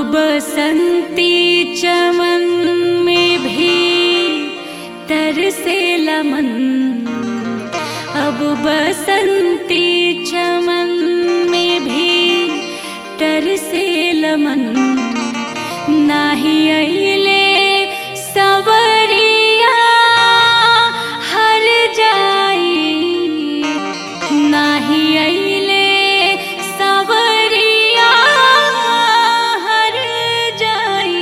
बसंती चमन में भी तरसे लमन। अब बसंती चमन में भी तरसे लमन। नाही अइले सवरिया हर जाई, नाही अइले सवरिया हर जाई।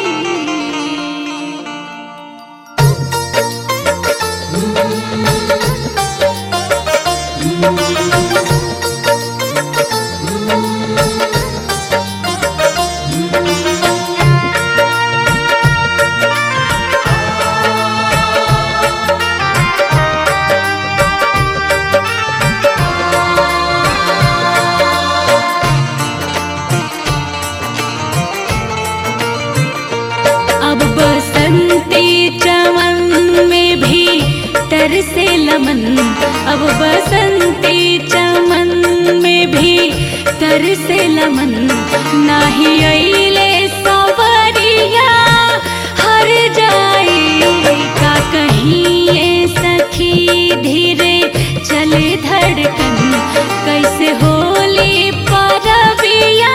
अब बसंती चमन में भी तरसे लमन। अब बसंती चमन में भी तरसे लमन। नाही अइले सवरिया हर जाई। का कहीं ये सखी धीरे चले धड़कन। कैसे होली परबिया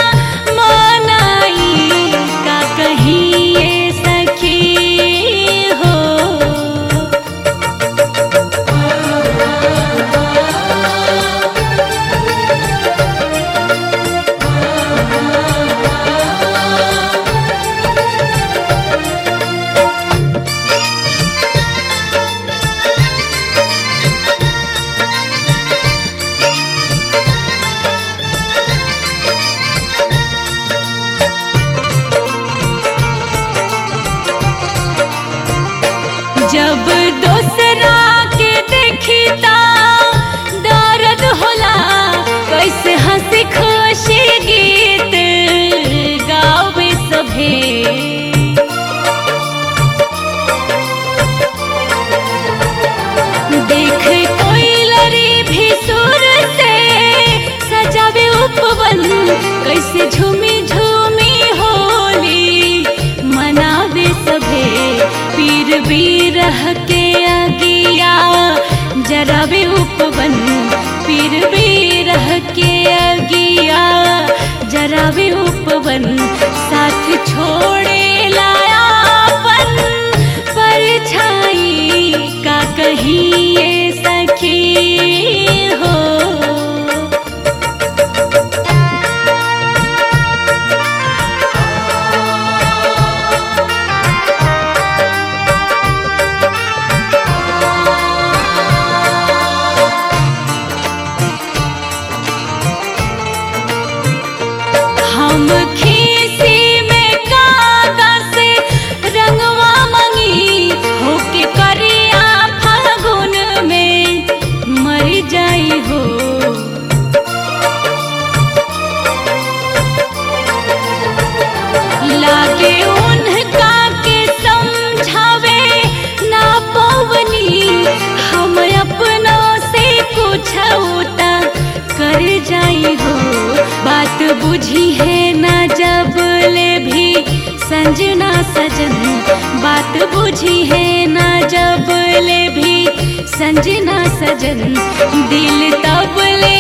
मनाई। का कहीं ये सखी हो। जब दूसरा के देखिता दर्द होला। कैसे हंसी खुशी गीत गावे सभे। देख कोई लरी भी सुर से सजावे उपवन। कैसे झूमी झूमी होली मनावे सभे। पीर बिरह के अगिया जरावे उपवन। पीर बिरह के अगिया जरावे उपवन। साथ छोड़े लायापन परछाई। का कहीं ये सखी हो। हम खीसी में कागा से रंगवा मंगी। होके करिया फागुन में मर जाई हो। लागे उनका के समझावे ना पवनी। हम अपनों से कुछ होता कर जाई हो। बात बुझी है ना जब ले भी संजना सजन। बात बुझी है ना जब ले भी संजना सजन। दिल तब ले